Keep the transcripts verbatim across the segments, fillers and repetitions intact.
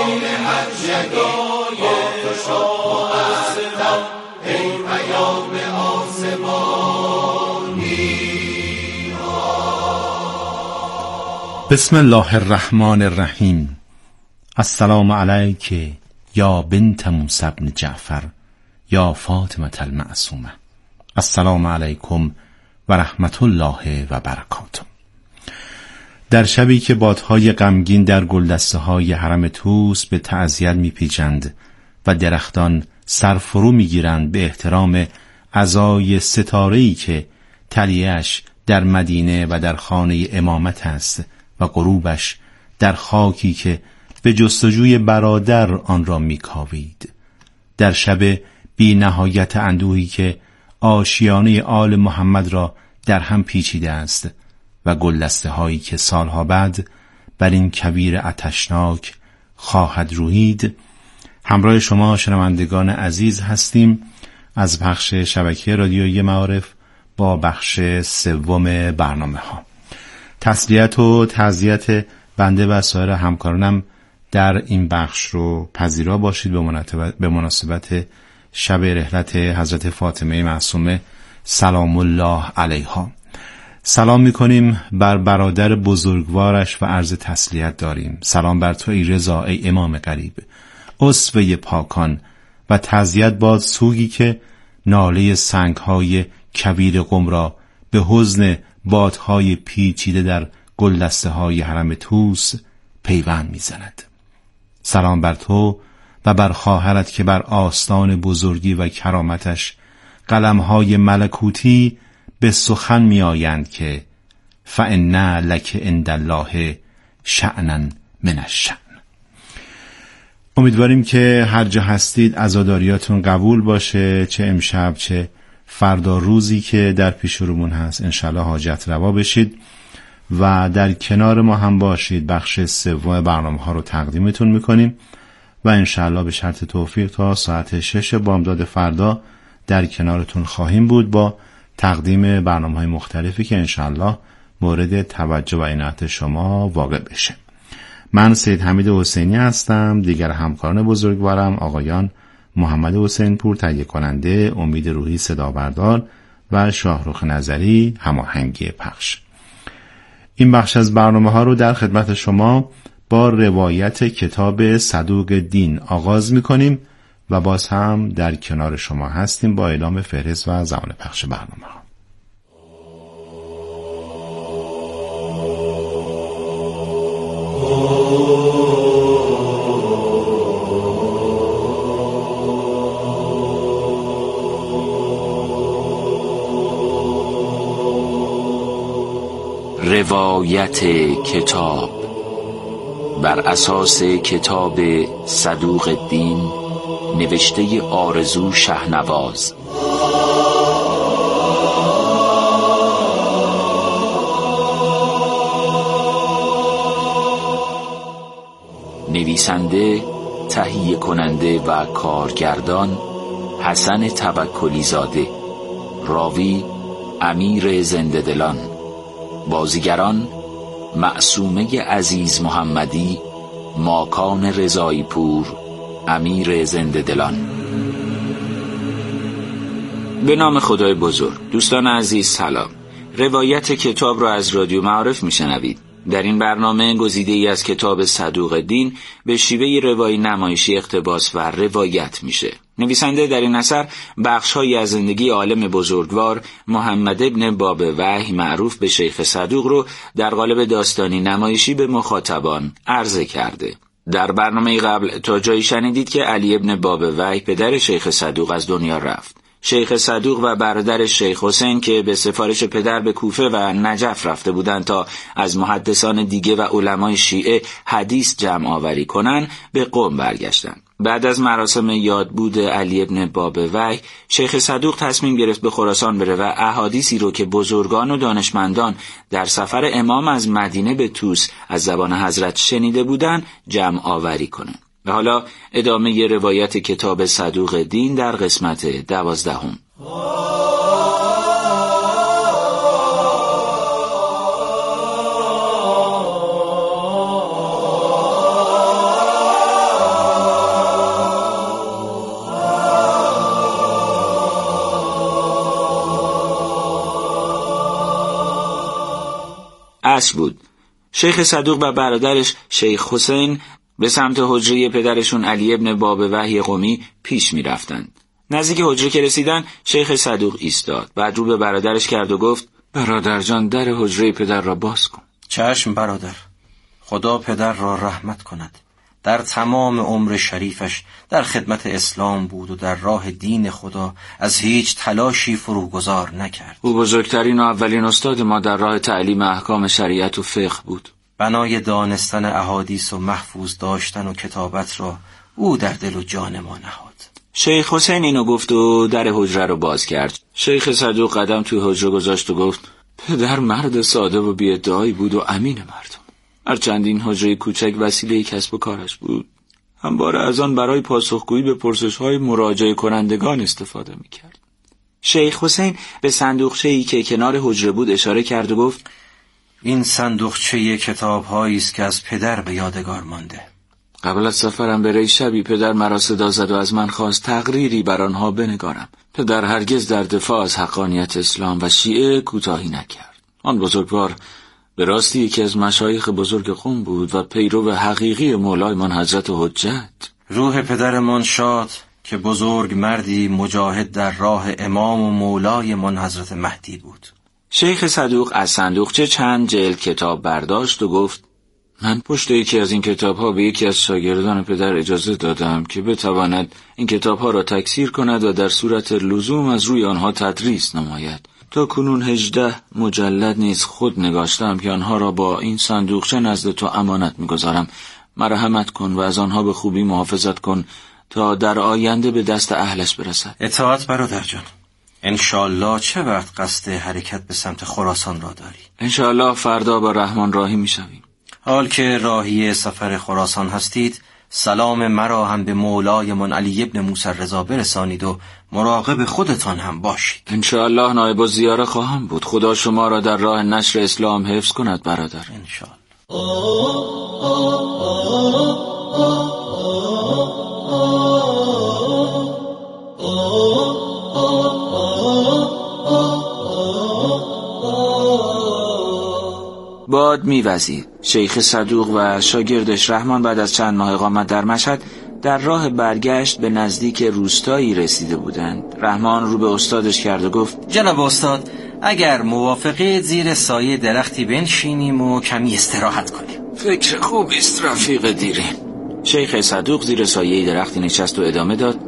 پیمان هرچگاه خوشا معطر ای پیام آسمانی. بسم الله الرحمن الرحیم. السلام علیک یا بنت موسی بن جعفر یا فاطمه المعصومه. السلام علیکم و رحمت الله و برکاته. در شبی که بادهای غمگین در گلدسته های حرم طوس به تعزیت میپیچند و درختان سرفرو میگیرند به احترام عزای ستاره‌ای که تلیه‌اش در مدینه و در خانه امامت است و غروبش در خاکی که به جستجوی برادر آن را میکاوید، در شب بی نهایت اندوهی که آشیانه آل محمد را در هم پیچیده است و گلدسته هایی که سالها بعد بر این کویر آتشناک خواهد رویید، همراه شما شنوندگان عزیز هستیم از بخش شبکه رادیویی معارف با بخش سوم برنامه ها. تسلیت و تعزیت بنده و سایر همکارانم در این بخش رو پذیرا باشید به مناسبت شب رحلت حضرت فاطمه معصومه سلام الله علیها. سلام میکنیم بر برادر بزرگوارش و عرض تسلیت داریم. سلام بر تو ای رضا، ای امام غریب، اسوه پاکان، و تعزیت باد سوگی که ناله سنگهای کویر قم را به حزن بادهای پیچیده در گلدسته های حرم طوس پیوند میزند. سلام بر تو و بر خواهرت که بر آستان بزرگی و کرامتش قلمهای ملکوتی به سخن می آیند که فإن لک عند الله شأنا من الشأن. امیدواریم که هر جا هستید عزاداریاتون قبول باشه، چه امشب چه فردا روزی که در پیش رومون هست انشالله حاجت روا بشید و در کنار ما هم باشید. بخش سوم برنامه ها رو تقدیمتون میکنیم و انشالله به شرط توفیق تا ساعت شش بامداد فردا در کنارتون خواهیم بود با تقدیم برنامه های مختلفی که انشالله مورد توجه و عنایت شما واقع بشه. من سید حمید حسینی هستم. دیگر همکاران بزرگوارم آقایان محمد حسین پور تهیه کننده، امید روحی صدا بردار و شاهرخ نظری هماهنگی پخش. این بخش از برنامه ها رو در خدمت شما با روایت کتاب صدوق دین آغاز می کنیم و باز هم در کنار شما هستیم با اعلام فهرست و زمان پخش برنامه ها. روایت کتاب بر اساس کتاب صدوق الدین نوشته آرزو شهنواز. نویسنده، تهیه کننده و کارگردان حسن توکلی زاده. راوی امیر زنده دلان. بازیگران معصومه عزیز محمدی، ماکان رضایی پور، امیر زنده دلان. به نام خدای بزرگ. دوستان عزیز سلام. روایت کتاب را از رادیو معارف میشنوید. در این برنامه گزیده ای از کتاب صدوق دین به شیوه روایی نمایشی اقتباس و روایت میشه. نویسنده در این اثر بخش‌هایی از زندگی عالم بزرگوار محمد ابن باب وحی معروف به شیخ صدوق رو در قالب داستانی نمایشی به مخاطبان عرضه کرده. در برنامه قبل تا جایی شنیدید که علی ابن باب وحی پدر شیخ صدوق از دنیا رفت. شیخ صدوق و برادر شیخ حسین که به سفارش پدر به کوفه و نجف رفته بودند تا از محدثان دیگه و علمای شیعه حدیث جمع آوری کنن، به قم برگشتند. بعد از مراسم یادبود علی ابن باب وحی، شیخ صدوق تصمیم گرفت به خراسان بره و احادیثی رو که بزرگان و دانشمندان در سفر امام از مدینه به طوس از زبان حضرت شنیده بودن جمع آوری کنه. و حالا ادامه روایت کتاب صدوق دین در قسمت دوازدهم. عصر بود. شیخ صدوق و برادرش شیخ حسین به سمت حجره پدرشون علی ابن باب وحی قمی پیش می رفتند. نزدیک حجره که رسیدن شیخ صدوق ایستاد. بعد رو به برادرش کرد و گفت برادر جان در حجره پدر را باز کن. چشم برادر، خدا پدر را رحمت کند. در تمام عمر شریفش در خدمت اسلام بود و در راه دین خدا از هیچ تلاشی فروگذار نکرد. او بزرگترین و اولین استاد ما در راه تعلیم احکام شریعت و فقه بود. بنای دانستن احادیث و محفوظ داشتن و کتابت را او در دل و جان ما نهاد. شیخ حسین اینو گفت و در حجره رو باز کرد. شیخ صدوق قدم توی حجره گذاشت و گفت پدر مرد ساده و بی‌ادعایی بود و امین مردم. هرچند این حجره کوچک وسیله کسب و کارش بود، همواره از آن برای پاسخگویی به پرسش‌های مراجعه کنندگان استفاده می‌کرد. شیخ حسین به صندوقچه‌ای که کنار حجره بود اشاره کرد و گفت این صندوقچه کتاب‌هایی است که از پدر به یادگار مانده. قبل از سفرم به ری شبی پدر مرا صدا زد و از من خواست تقریری بر آنها بنگارم. پدر هرگز در دفاع از حقانیت اسلام و شیعه کوتاهی نکرد. آن بزرگوار به راستی یکی از مشایخ بزرگ قم بود و پیرو حقیقی مولایمان حضرت حجت. روح پدرمان شاد که بزرگ مردی مجاهد در راه امام و مولای من حضرت مهدی بود. شیخ صدوق از صندوقچه چند جلد کتاب برداشت و گفت من پشت یکی از این کتاب‌ها به یکی از شاگردان پدر اجازه دادم که بتواند این کتاب‌ها را تکثیر کند و در صورت لزوم از روی آنها تدریس نماید. تا کنون هجده مجلد نیز خود نگاشتم که آنها را با این صندوقچه نزد تو امانت می‌گذارم. مرحمت کن و از آنها به خوبی محافظت کن تا در آینده به دست اهلش برسد. اطاعت برادر جان. انشالله چه وقت قصد حرکت به سمت خراسان را داری؟ انشالله فردا با رحمان راهی می‌شویم. حال که راهی سفر خراسان هستید، سلام مرا هم به مولای من علی ابن موسی رضا برسانید و مراقب خودتان هم باشید. انشاءالله نایب الزیاره خواهم بود. خدا شما را در راه نشر اسلام حفظ کند برادر. انشاءالله. باد می‌وزید. شیخ صدوق و شاگردش رحمان بعد از چند ماه اقامت در مشهد در راه برگشت به نزدیک روستایی رسیده بودند. رحمان رو به استادش کرد و گفت جناب استاد، اگر موافقه زیر سایه درختی بنشینیم و کمی استراحت کنیم. فکر خوبی است رفیق دیرین. شیخ صدوق زیر سایه درختی نشست و ادامه داد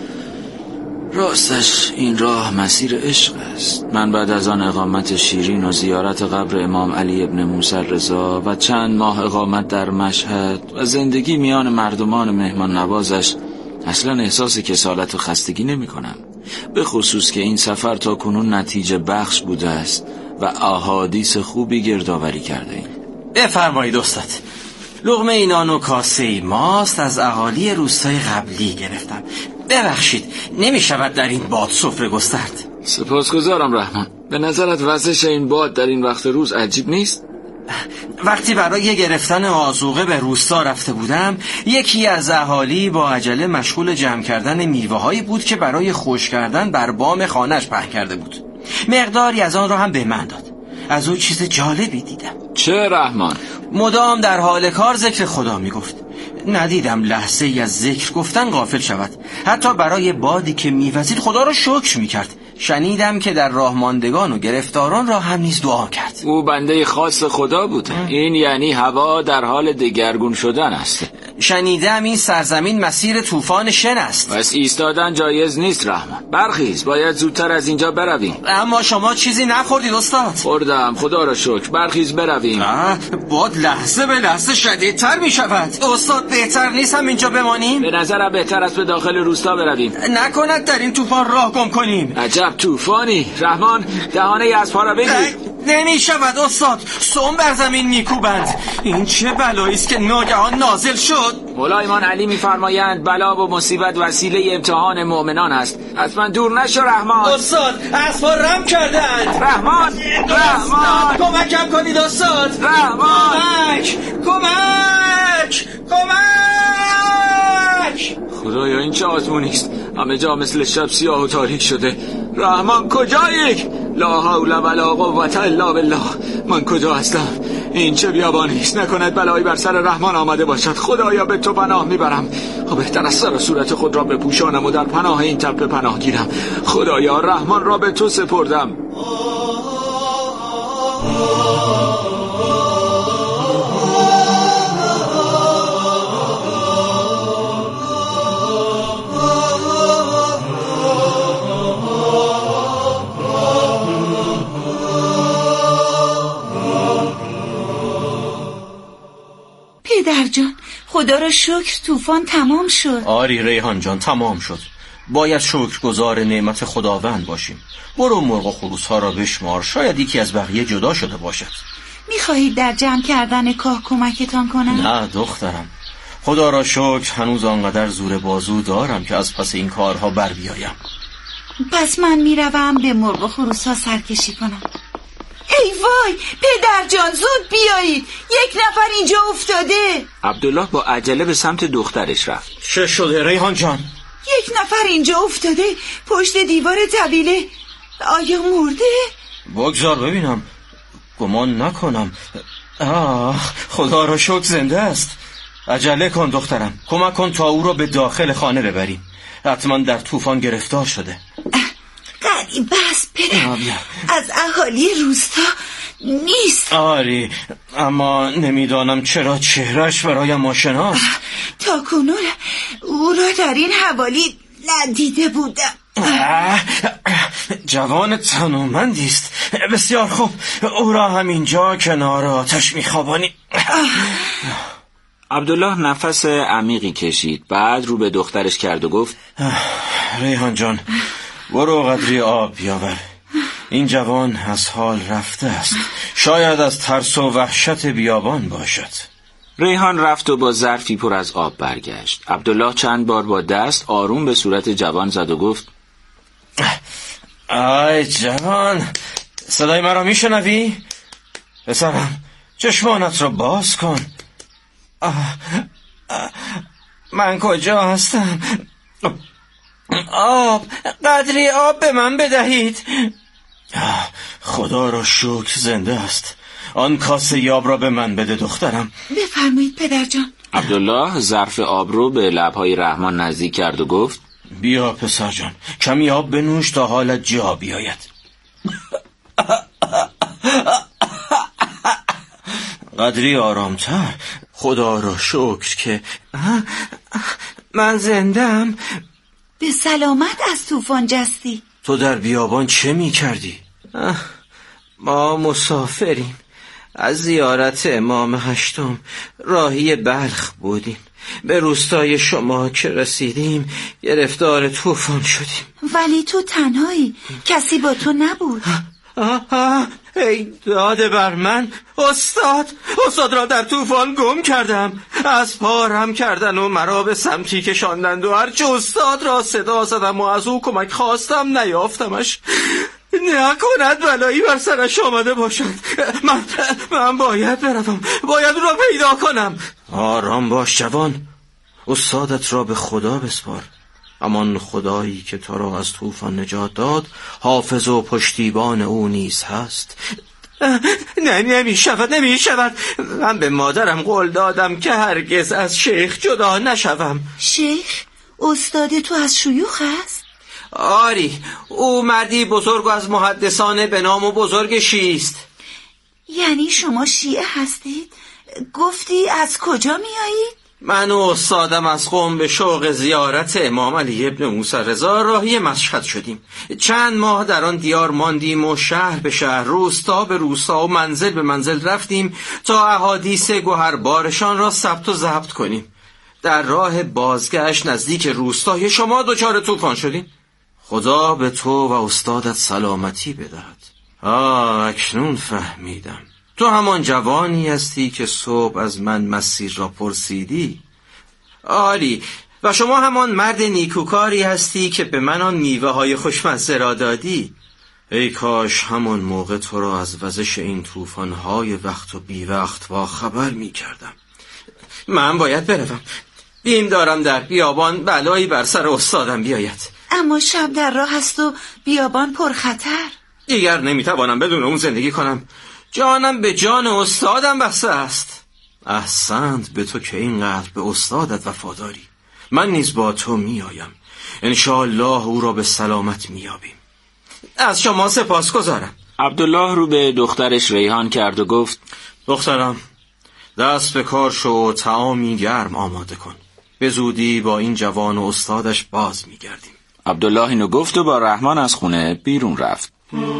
راستش این راه مسیر عشق است. من بعد از آن اقامت شیرین و زیارت قبر امام علی ابن موسی رضا و چند ماه اقامت در مشهد و زندگی میان مردمان مهمان نوازش اصلا احساس کسالت و خستگی نمی کنم. به خصوص که این سفر تا کنون نتیجه بخش بوده است و احادیث خوبی گردآوری کرده ایم. بفرمایید استاد. لقمه این نان و کاسه ماست از اهالی روستای قبلی گرفتم. ببخشید نمی شود در این باد سفره گسترد؟ سپاسگزارم رحمان. به نظرت وزش این باد در این وقت روز عجیب نیست؟ وقتی برای گرفتن آذوقه به روستا رفته بودم، یکی از اهالی با عجله مشغول جمع کردن میوه‌هایی بود که برای خشک کردن بر بام خانه‌اش پهن کرده بود. مقداری از آن را هم به من داد. از او چیز جالبی دیدم. چه رحمان؟ مدام در حال کار ذکر خدا می گفت. ندیدم لحظه ای از ذکر گفتن غافل شود. حتی برای بادی که میوزید خدا را شکر می کرد. شنیدم که در راه ماندگان و گرفتاران را هم نیز دعا کرد. او بنده خاص خدا بود. این یعنی هوا در حال دگرگون شدن است. شنیدم این سرزمین مسیر طوفان شن است. پس ایستادن جایز نیست رحمان. برخیز، باید زودتر از اینجا برویم. اما شما چیزی نخوردید استاد؟ خوردم، خدا را شکر. برخیز برویم. باد لحظه به لحظه شدیدتر می شود. استاد بهتر نیست هم اینجا بمانیم؟ به نظرم بهتر است به داخل روستا برویم. نکند در این طوفان راه گم کنیم. عجب طوفانی. رحمان دهانه اسب‌ها را بگیر. نمی شود استاد، سم بر زمین میکوبند. این چه بلایی است که ناگهان نازل شد؟ مولایمان علی میفرمایند بلا و مصیبت وسیله امتحان مؤمنان است. حتما دور نشو رحمان. استاد اسب‌ها رم کردند. رحمان رحمان کمکم کنید استاد. رحمان کمک کمک کمک. خدایا این چه آزمونی است. همه جا مثل شب سیاه و تاریک شده. رحمان کجایی؟ لا حول ولا قوة الا بالله. من کجا هستم؟ این چه بیابانی است؟ نکند بلایی بر سر رحمان آمده باشد. خدایا به تو پناه میبرم. بهتر از سر صورت خود را بپوشانم و در پناه این تپه پناه گیرم. خدایا رحمان را به تو سپردم. پدر جان، خدا را شکر طوفان تمام شد. آری ریحان جان، تمام شد. باید شکرگزار نعمت خداوند باشیم. برو مرغ و خروس ها را بشمار، شاید یکی از بقیه جدا شده باشد. میخواهید در جمع کردن کاه کمکتان کنم؟ نه دخترم، خدا را شکر هنوز آنقدر زور بازو دارم که از پس این کارها بر بیایم. پس من میروم به مرغ و خروس ها سرکشی کنم. ای وای پدر جان، زود بیایید، یک نفر اینجا افتاده. عبدالله با عجله به سمت دخترش رفت. چه شده ریحان جان؟ یک نفر اینجا افتاده پشت دیوار طویله. آیا مرده؟ بگذار ببینم. گمان نکنم. آه، خدا را شکر زنده است. عجله کن دخترم، کمک کن تا او را به داخل خانه ببریم. حتما در طوفان گرفتار شده. غریبه است پدر، از اهالی روستا نیست. آری، اما نمیدانم چرا چهرش برایم آشناست. تا کنون او را در این حوالی ندیده بودم. جوان تنومندی است. بسیار خوب، او را همینجا کنار آتش میخوابانی. عبدالله نفس عمیقی کشید، بعد رو به دخترش کرد و گفت ریحان جان، برو قدری آب بیاور. این جوان از حال رفته است. شاید از ترس و وحشت بیابان باشد. ریحان رفت و با ظرفی پر از آب برگشت. عبدالله چند بار با دست آروم به صورت جوان زد و گفت ای جوان، صدای مرا میشنوی؟ پسرم، چشمانت را باز کن. آه، آه، من کجا هستم؟ آب، قدری آب به من بدهید. خدا را شکر زنده است. آن کاسه آب را به من بده دخترم. بفرمایید پدر جان. عبدالله ظرف آب رو به لبهای رحمان نزدیک کرد و گفت بیا پسر جان، کمی آب بنوش تا حالت جا بیاید. قدری آرامتر. خدا را شکر که من زنده‌ام. به سلامت از طوفان جستی. تو در بیابان چه می کردی؟ ما مسافریم. از زیارت امام هشتم راهی بلخ بودیم. به روستای شما که رسیدیم گرفتار طوفان شدیم. ولی تو تنهایی، کسی با تو نبود. آه آه، ای داده بر من. استاد استاد را در طوفان گم کردم. از پارم کردن و مرا به سمتی کشاندند و هرچه استاد را صدا زدم و از او کمک خواستم نیافتمش. نکند بلایی بر سرش آمده باشد. من من باید بروم، باید او را پیدا کنم. آرام باش جوان، استادت را به خدا بسپار. امان خدایی که تو را از طوفان نجات داد حافظ و پشتیبان او نیز هست. نه نمی شود نمی شود. من به مادرم قول دادم که هرگز از شیخ جدا نشوم. شیخ؟ استاد تو از شیوخ است؟ آری، او مردی بزرگ و از محدثان به نام و بزرگ شیعه است. یعنی شما شیعه هستید؟ گفتی از کجا میایید؟ من و استادم از قم به شوق زیارت امام علی ابن موسی رضا راهی مشهد شدیم. چند ماه در آن دیار ماندیم و شهر به شهر، روستا به روستا و منزل به منزل رفتیم تا احادیث گوهربارشان را ثبت و ضبط کنیم. در راه بازگشت نزدیک روستای شما دچار طوفان شدیم. خدا به تو و استادت سلامتی بدهد. آه، اکنون فهمیدم. تو همان جوانی هستی که صبح از من مسیر را پرسیدی. آری، و شما همان مرد نیکوکاری هستی که به من آن میوه های خوشمزه را دادی. ای کاش همان موقع تو را از وزش این طوفان های وقت و بی وقت با خبر می کردم. من باید بروم. بیم دارم در بیابان بلایی بر سر استادم بیاید. اما شب در راه است و بیابان پر خطر. دیگر نمیتوانم بدون اون زندگی کنم. جانم به جان استادم بسته است. احسنت به تو که اینقدر به استادت وفاداری. من نیز با تو میآیم. انشاءالله او را به سلامت میابیم. از شما سپاس گذارم. عبدالله رو به دخترش ریحان کرد و گفت دخترم دست به کار شو و طعامی گرم آماده کن. به زودی با این جوان و استادش باز میگردیم. عبدالله اینو گفت و با رحمان از خونه بیرون رفت.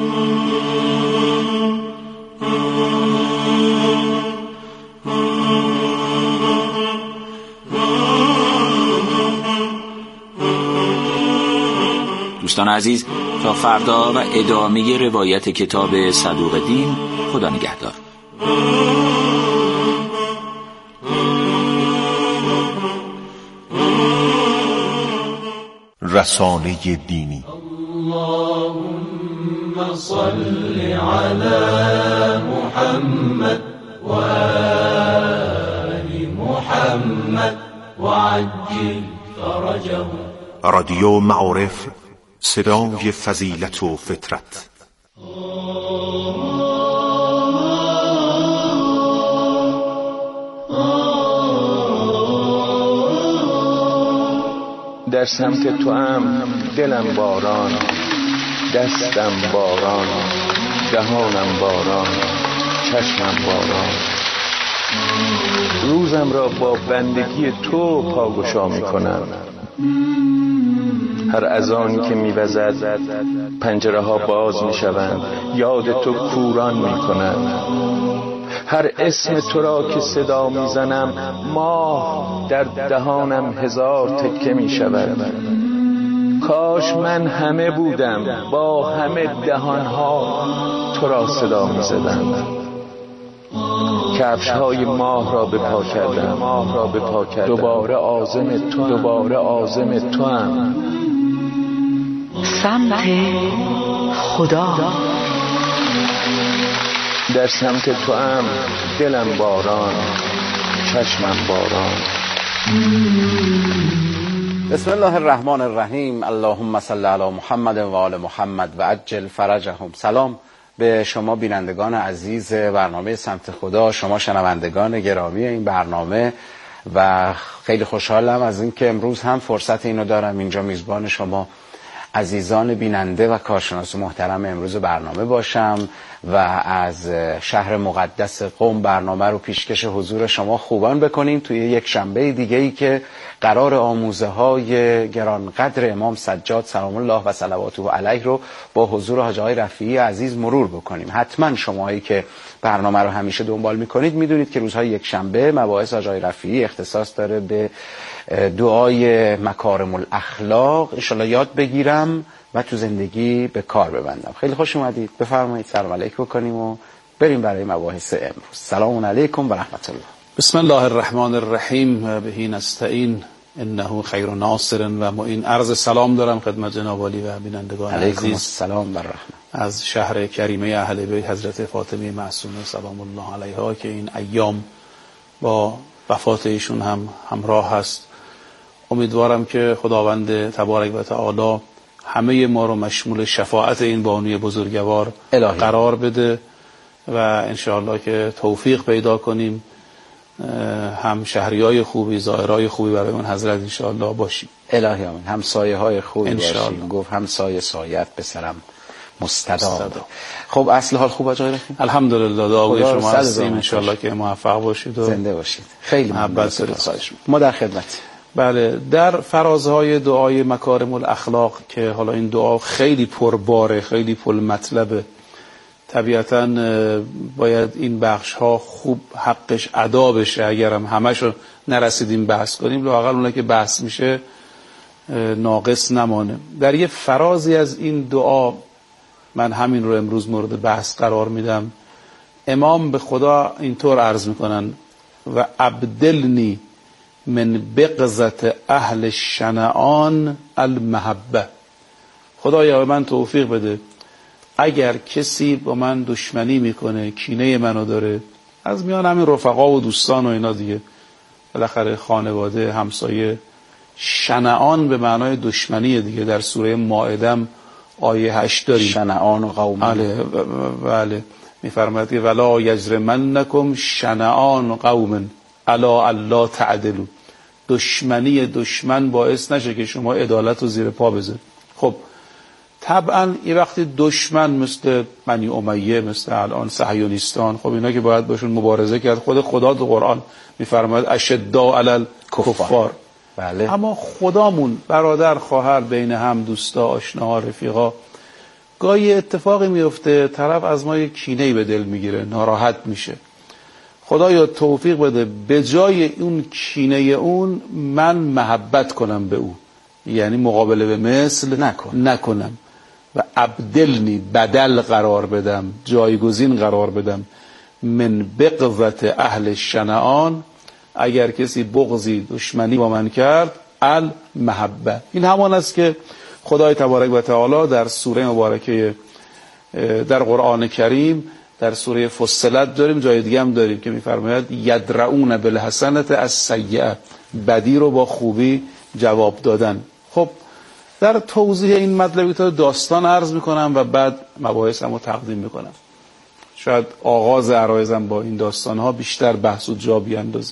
دوستان عزیز، تا فردا و ادامه روایت کتاب صدوق دین. خدا نگهدار. رسانه دینی. اللهم صل على محمد و آل محمد وعجل فرجهم. رادیو معارف، صدای فضیلت و فطرت. در سمت تو هم دلم باران، دستم باران، دهانم باران، چشمم باران. روزم را با بندگی تو پاگشا می کنم. هر اذانی که می‌وزد پنجره ها باز می‌شوند، یاد تو کوران می‌کنند. هر اسم تو را که صدا می‌زنم، ماه در دهانم هزار تکه می‌شود. کاش من همه بودم، با همه دهان‌ها تو را صدا می‌زدم. کفش های ماه را به پا کردم، ماه را به پا کردم. دوباره عازم تو، دوباره عازم تو هم. سمت خدا. در سمت تو هم دلم باران، چشمم باران. بسم الله الرحمن الرحیم. اللهم صل علی محمد و آل محمد و عجل فرجهم. سلام به شما بینندگان عزیز برنامه سمت خدا، شما شنوندگان گرامی این برنامه، و خیلی خوشحالم از اینکه امروز هم فرصت اینو دارم اینجا میزبان شما عزیزان بیننده و کارشناس محترم امروز برنامه باشم و از شهر مقدس قم برنامه رو پیشکش حضور شما خوبان بکنیم توی یک شنبه دیگه ای که قرار آموزه های گرانقدر امام سجاد سلام الله و صلواته علیه رو با حضور حاج آقای رفیعی عزیز مرور بکنیم. حتما شماهایی که برنامه رو همیشه دنبال میکنید میدونید که روزهای یک شنبه مباحث حاج آقای رفیعی اختصاص داره به دعای مکارم الاخلاق. انشالله یاد بگیرم و تو زندگی به کار ببندم. خیلی خوش اومدید. بفرمایید سلام علیک بکنیم و بریم برای مباحث امروز. سلام علیکم و رحمت الله. بسم الله الرحمن الرحیم. بهی نستعین انه خیر ناصر و معین. عرض سلام دارم خدمت جناب عالی و بینندگان علیکم عزیز. السلام و رحمت. از شهر کریمه اهل بیت حضرت فاطمه معصومه سلام الله علیها که این ایام با وفات ایشون هم همراه هست. امیدوارم که خداوند تبارک و تعالی همه ما رو مشمول شفاعت این بانوی بزرگوار الهی قرار بده و انشاءالله که توفیق پیدا کنیم، هم شهریای خوبی، زائرای خوبی برای اون حضرت انشاءالله باشیم. الهی آمین. هم سایه های خوبی باشیم. گفت هم سایه سایت به سرم مستدام. خب اصل حال خوب آقای رفیعی؟ الحمدلله. دعای شما هستیم انشاءالله که موفق باشید و زنده باشید. خیلی محبت دارید. خواهش می‌کنم. ما در خدمت. بله، در فرازهای دعای مکارم الاخلاق که حالا این دعا خیلی پرباره، خیلی پر مطلبه، طبیعتاً باید این بخش ها خوب حقش ادا بشه. اگرم همشو نرسیدیم بحث کنیم، لااقل اون که بحث میشه ناقص نمانه. در یه فرازی از این دعا من همین رو امروز مورد بحث قرار میدم. امام به خدا اینطور عرض میکنن و ابدلنی من بغضت اهل شنعان المحبه. خدایا من توفیق بده اگر کسی با من دشمنی میکنه، کینه منو داره، از میان همین رفقا و دوستان و اینا دیگه، بالاخره خانواده، همسایه، شنعان به معنای دشمنی دیگه، در سوره مائده آیه هشت داریم. شنعان و قوم. بله بله. میفرماید که ولا یجرمنکم شنآن قوم الا الا تعدلوا، دشمنی دشمن باعث نشه که شما عدالت رو زیر پا بذارید. خب طبعا یه وقتی دشمن مثل بنی امیه، مثل الان صهیونیستان، خب اینا که باید باشون مبارزه کرد، خود خدا تو قرآن میفرماید اشداء علی الکفار. بله. اما خدامون برادر خواهر بین هم، دوستا آشناها رفیقا، گاهی اتفاقی میفته طرف از ما یک کینه‌ای به دل میگیره، ناراحت میشه. خدایا توفیق بده به جای اون کینه اون من محبت کنم به او، یعنی مقابله به مثل نکن. نکنم و ابدلنی بدل قرار بدم، جایگزین قرار بدم من بغضت اهل شنعان، اگر کسی بغضی دشمنی با من کرد المحبه. این همان است که خدای تبارک و تعالی در سوره مبارکه در قرآن کریم در سوره فصلت داریم، جای دیگه هم داریم که میفرماید یدرؤون بالحسنة السیئة، بدی رو با خوبی جواب دادن. خب در توضیح این مطلبی تا داستان عرض میکنم و بعد مباحثم رو تقدیم میکنم. شاید آغاز عرایزم با این داستانها بیشتر بحث و جا بیاندازه.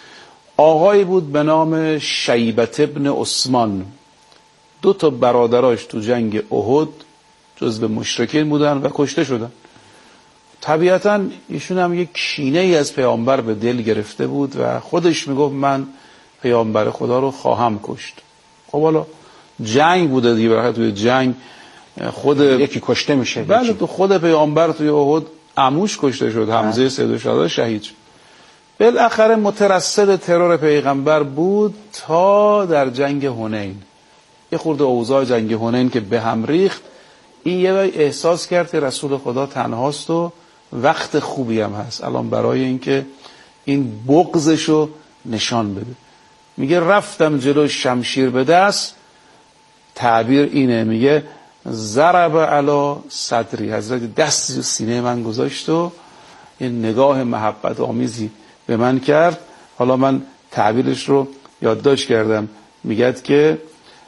آقایی بود به نام شیبت ابن عثمان، دو تا برادراش تو جنگ احد جزو مشرکین بودن و کشته شدن. طبیعتا ایشون هم یک کینه ای از پیامبر به دل گرفته بود و خودش میگفت من پیامبر خدا رو خواهم کشت. خب حالا جنگ بوده دیگه، برای توی جنگ خود یکی کشته میشه. بله، تو خود پیامبر توی احد عموش کشته شد، حمزه سید الشهدا شهید شد. بالاخره مترصد ترور پیغمبر بود تا در جنگ حنین. یه خورده اوضاع جنگ حنین که به هم ریخت، این یه وقت احساس کرد که رسول خدا تنهاست و وقت خوبی هم هست الان برای اینکه این بغضشو نشان بده. میگه رفتم جلو شمشیر به دست، تعبیر اینه، میگه ضرب علی صدری، حضرت دست سینه من گذاشت و این نگاه محبت آمیزی به من کرد. حالا من تعبیرش رو یادداشت کردم، میگه که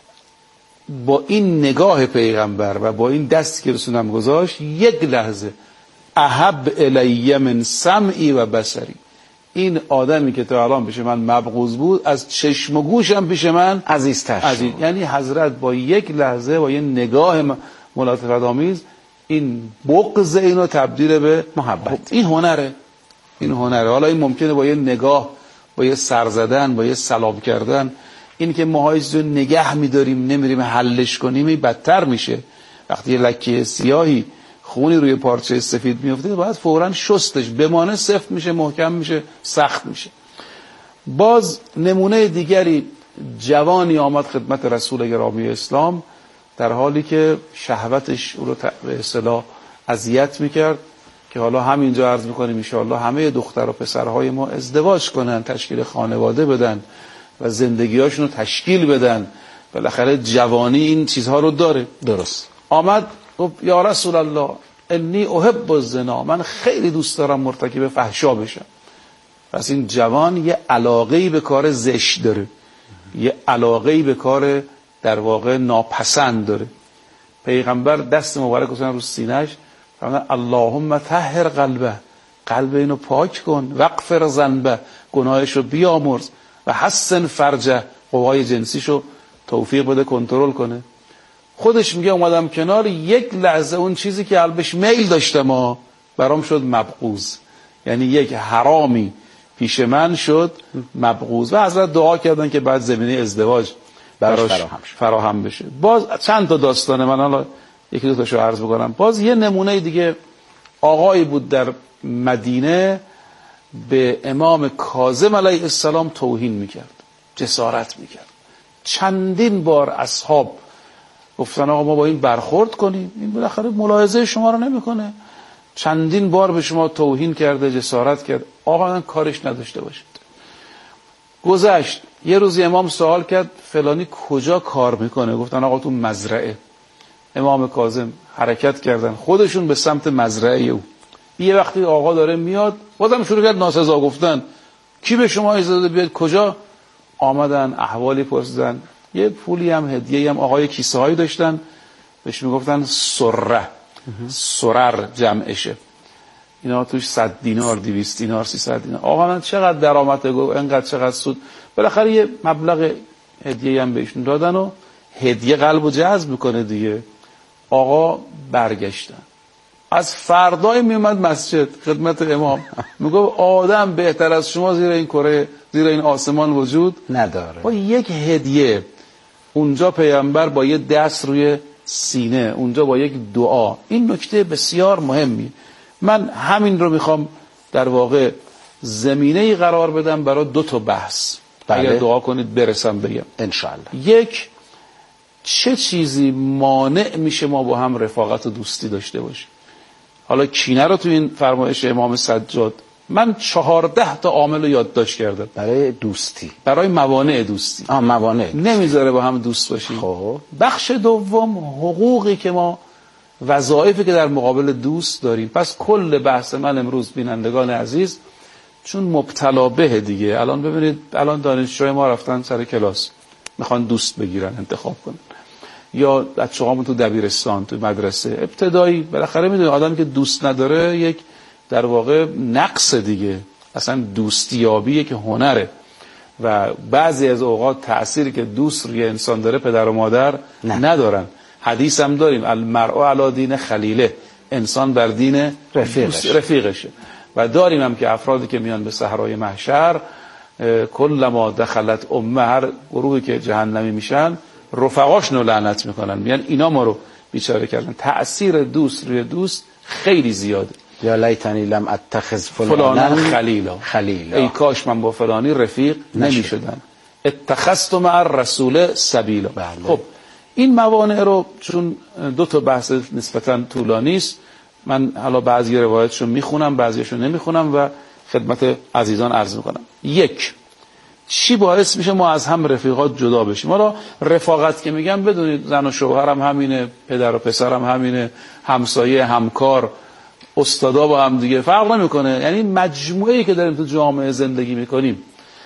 با این نگاه پیغمبر و با این دستی که رسولم گذاشت، یک لحظه احب الی من سمعی و بصری، این آدمی که تا الان پیش من مبغوض بود از چشم و گوشم پیش من عزیزتر عزیز. یعنی حضرت با یک لحظه با یک نگاه ملاطفت آمیز این بغض اینو تبدیل به محبت. این هنره، این هنره. حالا این ممکنه با یه نگاه، با یه سر زدن، با یه سلام کردن، این که ماهای رو نگه می‌داریم نمیریم حلش کنیم، این بدتر میشه. وقتی یه لکه سیاهی خونی روی پارچه سفید میفته باید فوراً شستش، بمانه سفت میشه، محکم میشه، سخت میشه. باز نمونه دیگری، جوانی آمد خدمت رسول گرامی اسلام در حالی که شهوتش او رو به اصطلاح اذیت میکرد، که حالا همینجا عرض میکنیم ان شاء الله همه دختر و پسرهای ما ازدواج کنن، تشکیل خانواده بدن و زندگیاشون رو تشکیل بدن. بالاخره جوانی این چیزها رو داره. درست. آمد گفت یا رسول الله انی احب الزنا، من خیلی دوست دارم مرتکب فحشا بشم. پس این جوان یه علاقه‌ای به کار زشت داره، یه علاقه‌ای به کار در واقع ناپسند داره. پیغمبر دست مبارک گذاشتن رو سینه‌اش، فرمودن اللهم طهر قلبه، قلب اینو پاک کن، واغفر ذنبه، گناهشو بیامرز، و حسن فرجه، قوای جنسیشو توفیق بده کنترل کنه. خودش میگه اومدم کنار، یک لحظه اون چیزی که قلبش میل داشته ما برام شد مبغوض، یعنی یک حرامی پیش من شد مبغوض. و حضرت دعا کردن که بعد زمینه ازدواج براش فراهم, فراهم بشه. باز چند تا داستانه، من حالا یکی دو تاشو عرض بکنم. باز یه نمونه دیگه، آقایی بود در مدینه به امام کاظم علیه السلام توهین میکرد، جسارت میکرد. چندین بار اصحاب گفتن آقا ما با این برخورد کنیم، این بالاخره ملاحظه شما رو نمیکنه. چندین بار به شما توهین کرده، جسارت کرد، آقا من کارش نداشته باشید. گذشت یه روزی امام سوال کرد فلانی کجا کار میکنه؟ گفتن آقا تو مزرعه. امام کاظم حرکت کردن خودشون به سمت مزرعه او. یه وقتی آقا داره میاد، بازم شروع کرد ناسزا گفتن، کی به شما اجازه داده بیاد؟ کجا؟ آمدن احوالی پرسیدن، یه پولی هم هدیه‌ای هم آقای کیسه هایی داشتن، بهش میگفتن سره، سرر جمعشه. اینا توش صد دینار، دویست دینار، سیصد دینار. آقا من چقدر درآمد؟ گفت اینقدر. چقدر سود؟ بالاخره یه مبلغ هدیه هم بهشون دادن و هدیه قلبو جذب میکنه دیگه. آقا برگشتن، از فردای میومد مسجد خدمت امام، میگفت آدم بهتر از شما زیر این کره، زیر این آسمان وجود نداره. با یک هدیه اونجا پیامبر با یه دست روی سینه، اونجا با یک دعا. این نکته بسیار مهمی. من همین رو میخوام در واقع زمینه‌ای قرار بدم برای دو تا بحث. بله. اگر دعا کنید برسم بگم انشالله. یک، چه چیزی مانع میشه ما با هم رفاقت و دوستی داشته باشیم؟ حالا کینه رو تو این فرمایش امام سجاد من چهارده تا عامل رو یادداشت کردم برای دوستی، برای موانع دوستی. آه موانع نمیذاره با هم دوست باشیم. خب بخش دوم، حقوقی که ما، وظایفی که در مقابل دوست داریم. پس کل بحث من امروز بینندگان عزیز، چون مبتلا به دیگه، الان ببینید الان دانشجوی ما رفتن سر کلاس میخوان دوست بگیرن، انتخاب کنن، یا بچه‌هامون تو دبیرستان، تو مدرسه ابتدایی، بالاخره میدونید آدمی که دوست نداره یک در واقع نقص دیگه. اصلا دوستیابی که هنره و بعضی از اوقات تأثیری که دوست روی انسان داره پدر و مادر نه. ندارن. حدیث هم داریم المرء علی دین خلیله، انسان بر دین رفیقش. رفیقشه. و داریم هم که افرادی که میان به صحرای محشر، کل ما دخلت امه، هر گروهی که جهنمی میشن رفقاشونو لعنت میکنن، میگن اینا ما رو بیچاره کردن. تأثیر دوست روی دوست خیلی زیاده. یا لیتنی لم اتخذ فلانا فلانا خلیلا، خلیلا، ای کاش من با فلانی رفیق نمیشدم. اتخذت مع الرسول سبیلا. بله. خب این موانع رو، چون دو تا بحث نسبتا طولانی است، من حالا بعضی روایتشو میخونم بعضیشو نمیخونم و خدمت عزیزان عرض میکنم. یک، چی باعث میشه ما از هم رفیقات جدا بشیم؟ حالا رفاقت که میگم بدونید زن و شوهرم همینه، پدر و پسرم همینه، همسایه، همکار، استادا با هم دیگه فرق نمیکنه. یعنی مجموعه‌ای که داریم تو جامعه زندگی میکنیم،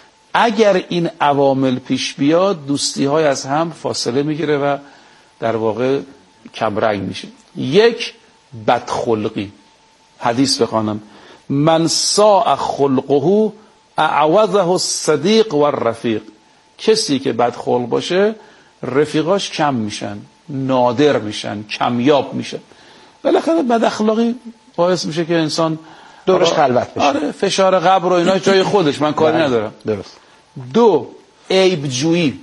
اگر این عوامل پیش بیاد دوستی های از هم فاصله میگیره و در واقع کمرنگ میشه. یک، بدخلقی. حدیث بخوانم، من ساء خلقه اعوضه الصدیق و الرفیق. کسی که بدخلق باشه رفیقاش کم میشن، نادر میشن، کمیاب میشن. بالاخره بد اخلاقی باعث میشه که انسان دورش خلوت بشه. آره، فشار قبر و اینا جای خودش، من کاری ندارم. درست. دو، عیب جویی.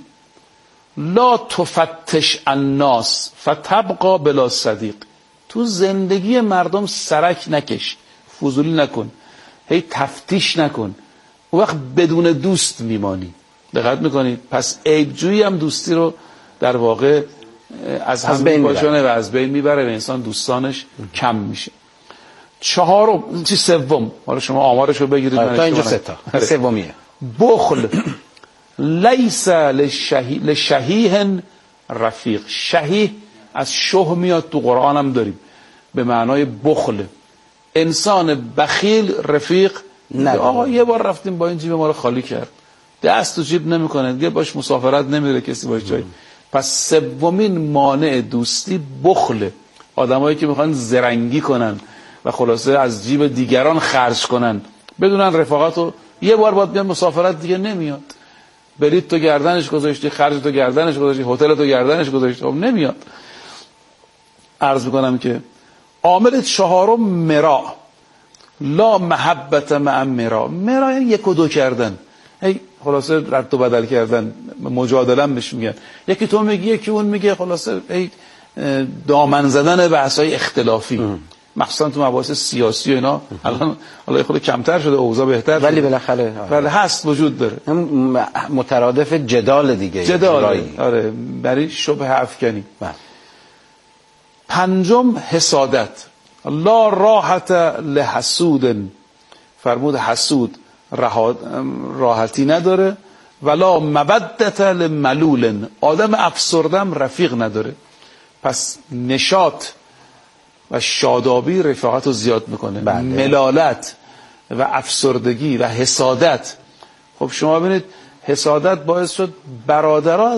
لا تفتش الناس فتبقى بلا صدیق. تو زندگی مردم سرک نکش، فضولی نکن، هی تفتیش نکن، اون وقت بدون دوست میمانی. دقت میکنید؟ پس عیب جویی هم دوستی رو در واقع از هم میپاشونه و از بین میبره و انسان دوستانش کم میشه. چهارم، چی سوم، حالا شما آمارش رو بگیرید. تا اینجا سه تا. سومیه، بخل. لیس لشهیه رفیق. شهیه از شه میاد، تو قرآن هم داریم، به معنای بخل. انسان بخیل رفیق نه. آقا یه بار رفتیم با این جیب ما رو خالی کرد، دست تو جیب نمیکنه دیگه، باش مسافرت نمیره کسی باش جایی. پس سومین مانع دوستی بخله. آدمایی که میخوان زرنگی کنن و خلاصه از جیب دیگران خرج کنن بدونن رفاقتو یه بار باید بیان، مسافرت دیگه نمیاد. برید تو گردنش گذاشتی، خرج تو گردنش گذاشتی، هتل تو گردنش گذاشتی، خب نمیاد. عرض میکنم که عامل چهارم مرا. لا محبت مع مرا. مرا یعنی یک و دو کردن، هی خلاصه رد و بدل کردن، مجادله بهش میگن. یکی تو میگی یکی اون میگه، خلاصه هی دامن زدن بحث‌های اختلافی، مخصوصا تو مباحث سیاسی و اینا. الان حالا خود کمتر شده، اوضاع بهتر شده، ولی بالاخره ولی هست، وجود داره. مترادف جدال دیگه، جدال. آره، برای شبه افکنی. پنجم، حسادت. لا راحت لحسود. فرمود حسود راحتی نداره. ولا مودت لملول. آدم افسردم رفیق نداره. پس نشاط و شادابی رفاقت رو زیاد میکنه. بله. ملالت و افسردگی و حسادت. خب شما ببینید حسادت باعث شد برادران